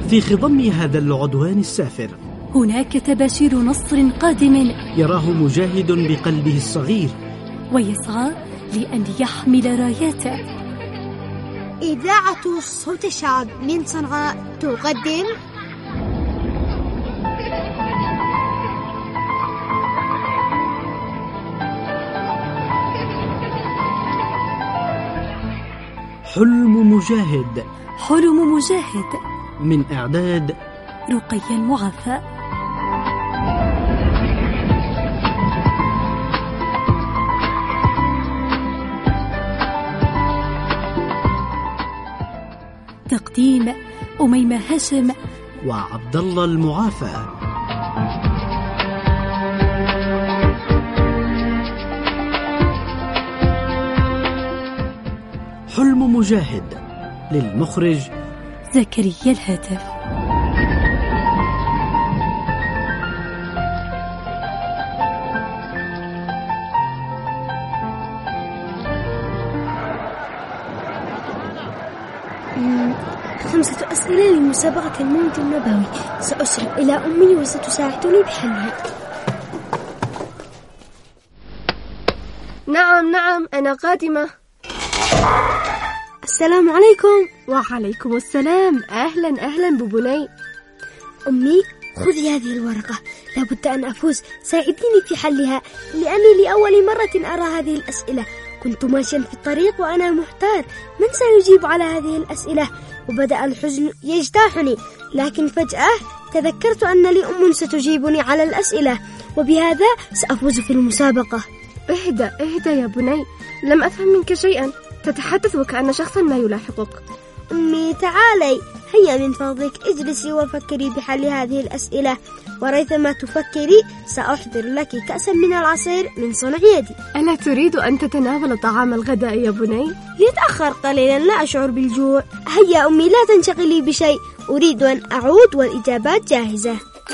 في خضم هذا العدوان السافر هناك تباشير نصر قادم يراه مجاهد بقلبه الصغير ويسعى لأن يحمل راياته. إذاعة صوت الشعب من صنعاء تقدم حلم مجاهد. حلم مجاهد من إعداد رقية المعافى. تقديم أميمة هاشم وعبد الله المعافى. حلم مجاهد للمخرج زكريا الهاتف. خمسة أسئلة لمسابقة المولد النبوي، سأسرع إلى أمي وستساعدني بحلها. نعم أنا قادمة. السلام عليكم. وعليكم السلام. أهلا ببني. أمي خذي هذه الورقة، لابد أن أفوز، ساعديني في حلها لأني لأول مرة أرى هذه الأسئلة. كنت ماشيا في الطريق وأنا محتار من سيجيب على هذه الأسئلة، وبدأ الحزن يجتاحني، لكن فجأة تذكرت أن لي أم ستجيبني على الأسئلة، وبهذا سأفوز في المسابقة. اهدى يا بني، لم أفهم منك شيئا، تتحدث وكأن شخصا ما يلاحقك. أمي تعالي، هيا من فضلك اجلسي وفكري بحل هذه الأسئلة، وريثما تفكري سأحضر لك كأسا من العصير من صنع يدي. ألا تريد أن تتناول طعام الغداء يا بني؟ يتأخر قليلا، لا أشعر بالجوع. هيا أمي لا تنشغلي بشيء، أريد أن أعود والإجابات جاهزة.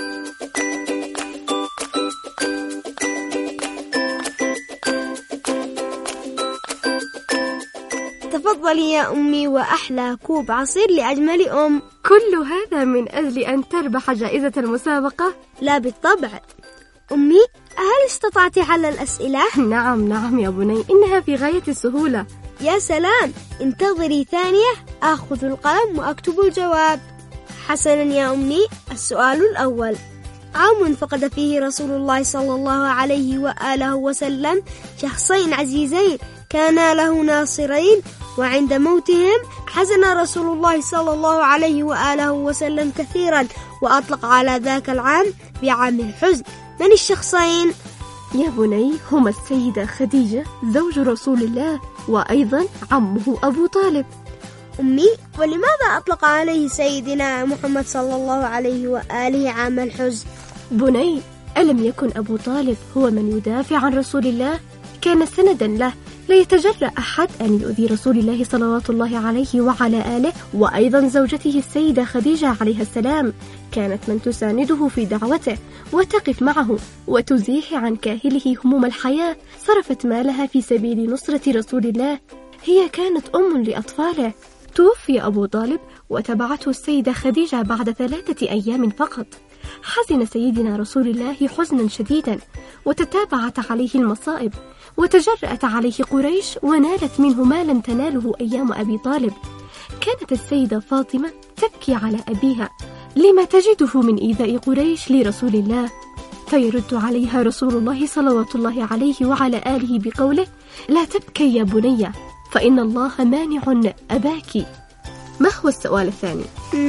تفضلي يا أمي، وأحلى كوب عصير لأجمل أم. كل هذا من أجل أن تربح جائزة المسابقة؟ لا بالطبع. أمي، هل استطعت حل الأسئلة؟ نعم يا بني، إنها في غاية السهولة. يا سلام، انتظري ثانية أخذ القلم وأكتب الجواب. حسنا يا أمي، السؤال الأول: عام فقد فيه رسول الله صلى الله عليه وآله وسلم شخصين عزيزين كانا له ناصرين، وعند موتهم حزن رسول الله صلى الله عليه وآله وسلم كثيرا، وأطلق على ذاك العام بعام الحزن. من الشخصين؟ يا بني، هما السيدة خديجة زوج رسول الله، وأيضا عمه أبو طالب. أمي، ولماذا أطلق عليه سيدنا محمد صلى الله عليه وآله عام الحزن؟ بني، ألم يكن أبو طالب هو من يدافع عن رسول الله؟ كان سندا له، لا يتجرأ أحد أن يؤذي رسول الله صلوات الله عليه وعلى آله. وأيضا زوجته السيدة خديجة عليها السلام كانت من تسانده في دعوته وتقف معه وتزيح عن كاهله هموم الحياة، صرفت مالها في سبيل نصرة رسول الله. هي كانت أم لأطفاله. توفي أبو طالب وتبعته السيدة خديجة بعد 3 أيام فقط. حزن سيدنا رسول الله حزنا شديدا، وتتابعت عليه المصائب، وتجرأت عليه قريش ونالت منه ما لم تناله أيام أبي طالب. كانت السيدة فاطمة تبكي على أبيها لما تجده من إيذاء قريش لرسول الله، فيرد عليها رسول الله صلوات الله عليه وعلى آله بقوله: لا تبكي يا بني، فإن الله مانع أباك. ما هو السؤال الثاني؟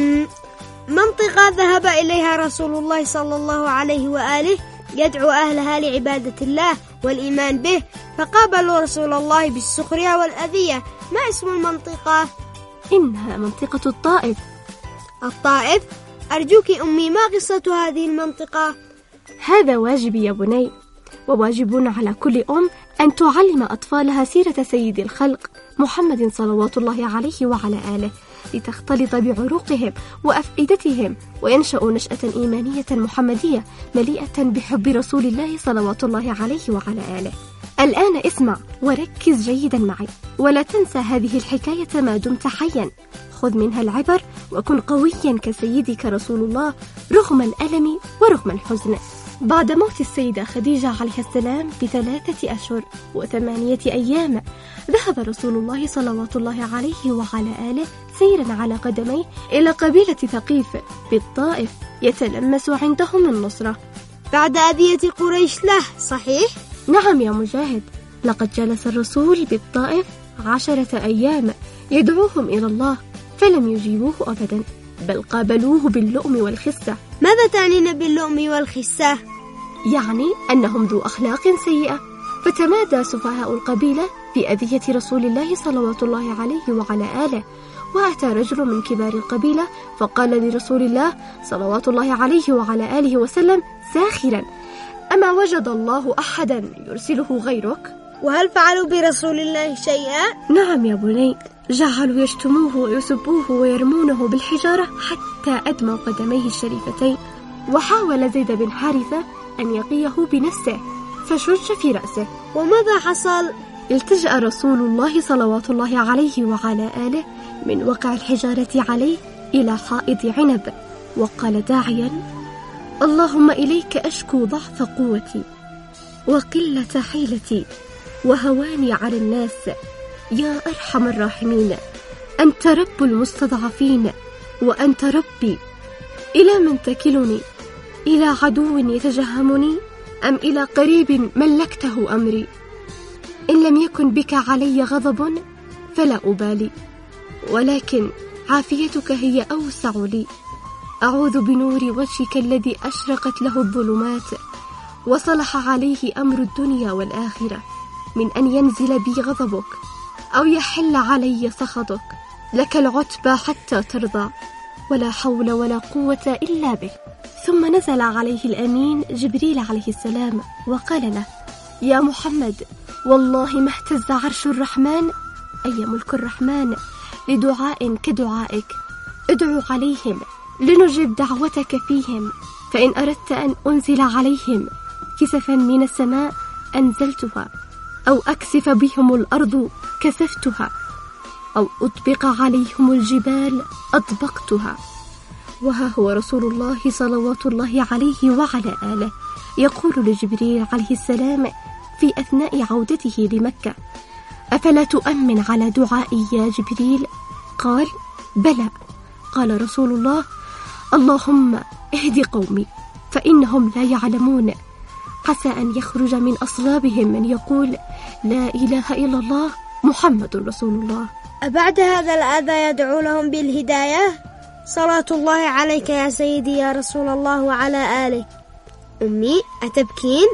منطقة ذهب إليها رسول الله صلى الله عليه وآله يدعو أهلها لعبادة الله والإيمان به، فقابلوا رسول الله بالسخرية والأذية. ما اسم المنطقة؟ إنها منطقة الطائف. الطائف؟ أرجوك أمي، ما قصة هذه المنطقة؟ هذا واجبي يا بني، وواجب على كل أم أن تعلم أطفالها سيرة سيد الخلق محمد صلوات الله عليه وعلى آله، لتختلط بعروقهم وأفئدتهم، وينشأ نشأة إيمانية محمدية مليئة بحب رسول الله صلوات الله عليه وعلى آله. الآن اسمع وركز جيدا معي، ولا تنسى هذه الحكاية ما دمت حيا. وخذ منها العبر وكن قويا كسيدك رسول الله رغم الألم ورغم الحزن. بعد موت السيدة خديجة عليه السلام ب3 أشهر و8 أيام ذهب رسول الله صلوات الله عليه وعلى آله سيرا على قدميه إلى قبيلة ثقيف بالطائف يتلمس عندهم النصرة بعد أذية قريش له، صحيح؟ نعم يا مجاهد، لقد جلس الرسول بالطائف 10 أيام يدعوهم إلى الله فلم يجيبوه أبدا، بل قابلوه باللؤم والخسة. ماذا تعنين باللؤم والخسة؟ يعني أنهم ذو أخلاق سيئة، فتمادى سفهاء القبيلة في أذية رسول الله صلوات الله عليه وعلى آله. وأتى رجل من كبار القبيلة فقال لرسول الله صلوات الله عليه وعلى آله وسلم ساخرا: أما وجد الله أحدا يرسله غيرك؟ وهل فعلوا برسول الله شيئا؟ نعم يا بني، جعلوا يشتموه ويسبوه ويرمونه بالحجارة حتى أدموا قدميه الشريفتين. وحاول زيد بن حارثة أن يقيه بنفسه فشج في رأسه. وماذا حصل؟ التجأ رسول الله صلوات الله عليه وعلى آله من وقع الحجارة عليه إلى حائط عنب وقال داعيا: اللهم إليك أشكو ضعف قوتي وقلة حيلتي وهواني على الناس، يا أرحم الراحمين، أنت رب المستضعفين وأنت ربي، إلى من تكلني؟ إلى عدو يتجهمني أم إلى قريب ملكته أمري؟ إن لم يكن بك علي غضب فلا أبالي، ولكن عافيتك هي أوسع لي. أعوذ بنور وجهك الذي أشرقت له الظلمات وصلح عليه أمر الدنيا والآخرة من أن ينزل بي غضبك أو يحل علي سخطك. لك العتبى حتى ترضى، ولا حول ولا قوة إلا به. ثم نزل عليه الأمين جبريل عليه السلام وقال له: يا محمد، والله ما اهتز عرش الرحمن أي ملك الرحمن لدعاء كدعائك، ادعو عليهم لنجب دعوتك فيهم، فإن أردت أن أنزل عليهم كسفا من السماء أنزلتها، أو أكسف بهم الأرض كسفتها، أو أطبق عليهم الجبال أطبقتها. وها هو رسول الله صلوات الله عليه وعلى آله يقول لجبريل عليه السلام في أثناء عودته لمكة: أفلا تؤمن على دعائي يا جبريل؟ قال: بلى. قال رسول الله: اللهم اهد قومي فإنهم لا يعلمون، عسى أن يخرج من أصلابهم من يقول لا إله إلا الله محمد رسول الله. أبعد هذا الأذى يدعو لهم بالهداية؟ صلاة الله عليك يا سيدي يا رسول الله وعلى آله. أمي، أتبكين؟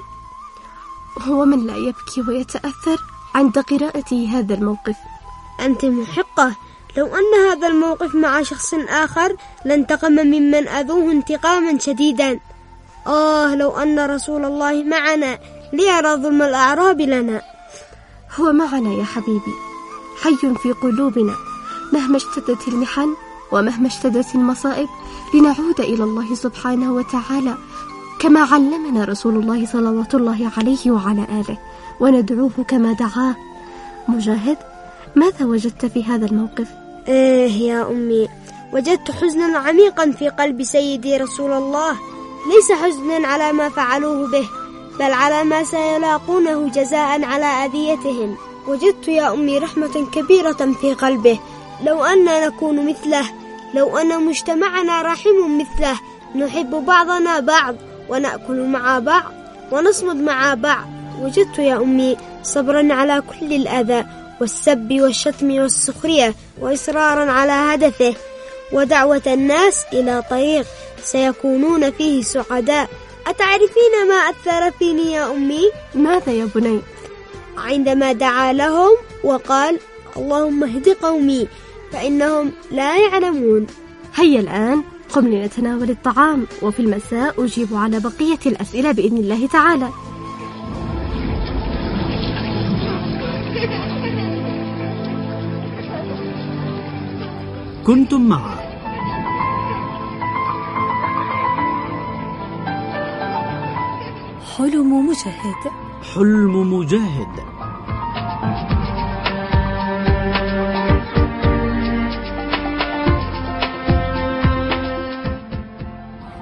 هو من لا يبكي ويتأثر عند قراءة هذا الموقف؟ أنت محقة. لو أن هذا الموقف مع شخص آخر لانتقم ممن أذوه انتقاما شديدا. لو أن رسول الله معنا ليرى ظلم الأعراب لنا. هو معنا يا حبيبي، حي في قلوبنا مهما اشتدت المحن ومهما اشتدت المصائب، لنعود إلى الله سبحانه وتعالى كما علمنا رسول الله صلوات الله عليه وعلى آله، وندعوه كما دعاه. مجاهد، ماذا وجدت في هذا الموقف؟ يا أمي، وجدت حزنا عميقا في قلب سيدي رسول الله، ليس حزنا على ما فعلوه به، بل على ما سيلاقونه جزاء على أذيتهم. وجدت يا أمي رحمة كبيرة في قلبه. لو أننا نكون مثله، لو أن مجتمعنا رحم مثله، نحب بعضنا بعض ونأكل مع بعض ونصمد مع بعض. وجدت يا أمي صبرا على كل الأذى والسب والشتم والسخرية، وإصرارا على هدفه، ودعوة الناس إلى طريق سيكونون فيه سعداء. أتعرفين ما أثر فيني يا أمي؟ ماذا يا بني؟ عندما دعا لهم وقال: اللهم اهد قومي فإنهم لا يعلمون. هيا الآن قم لنتناول الطعام، وفي المساء أجيب على بقية الأسئلة بإذن الله تعالى. كنتم مع حلم مجاهد. حلم مجاهد.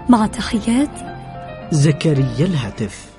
مع تحيات زكريا الهاتف.